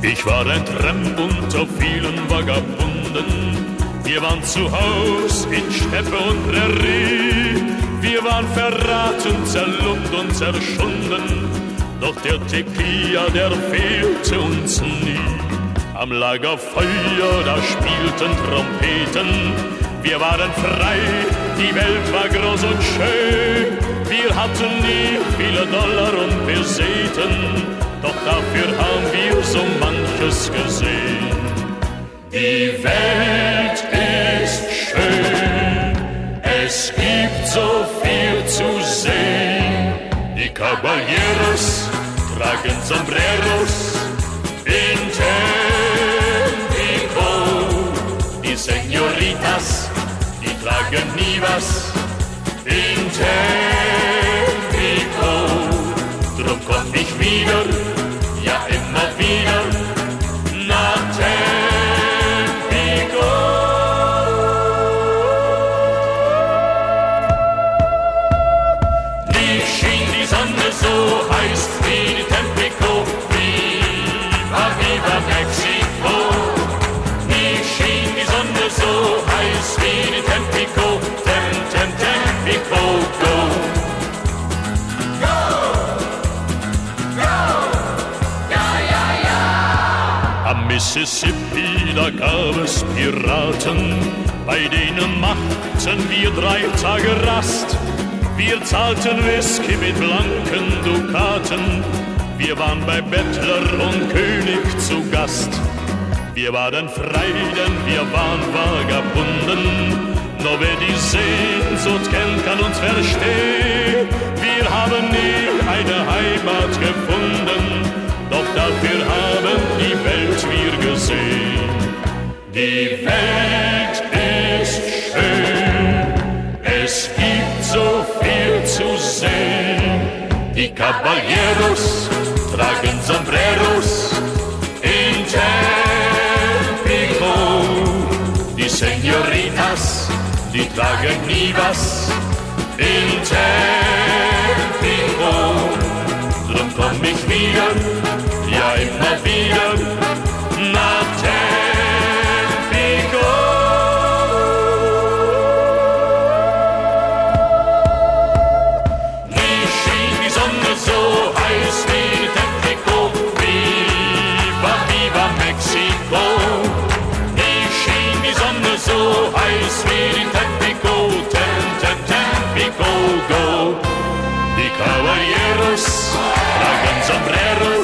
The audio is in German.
Ich war ein Tramp unter vielen Vagabunden. Wir waren zu Haus in Steppe und Prärie. Wir waren verraten, zerlumpt und zerschunden. Doch der Tequila, der fehlte uns nie. Am Lagerfeuer, da spielten Trompeten. Wir waren frei, die Welt war groß und schön. Wir hatten nie viele Dollar und Peseten, doch dafür haben wir so manches gesehen. Die Welt ist schön, es gibt so viel zu sehen. Die Caballeros tragen Sombreros in Tampico. Die Señoritas, die tragen nie was in Tampico. Drum komm ich wieder, ja immer wieder, nach Tampico. Nie schien die Sonne so heiß wie die Tampico. Viva, viva Mexico. Nie schien die Sonne so heiß wie die Tampico. Tampico, go. Am Mississippi, da gab es Piraten, bei denen machten wir 3 Tage Rast. Wir zahlten Whisky mit blanken Dukaten, wir waren bei Bettler und König zu Gast. Wir waren frei, denn wir waren Vagabunden, nur wer die Sehnsucht kennt, kann uns verstehen. Wir haben nie eine Heimat gefunden, doch dafür haben die Welt wir gesehen. Die Welt ist schön, es gibt so viel zu sehen. Die Caballeros tragen Sombreros in Tampico. Die Señoritas, die tragen nie was in Tampico. Drum komm ich wieder, ja immer wieder, nach Tampico. Nie schien die Sonne so heiß wie Tampico. Viva, viva Mexico. Nie schien die Sonne so heiß wie Tampico. Tampico, go. Die Caballeros tragen Sombreros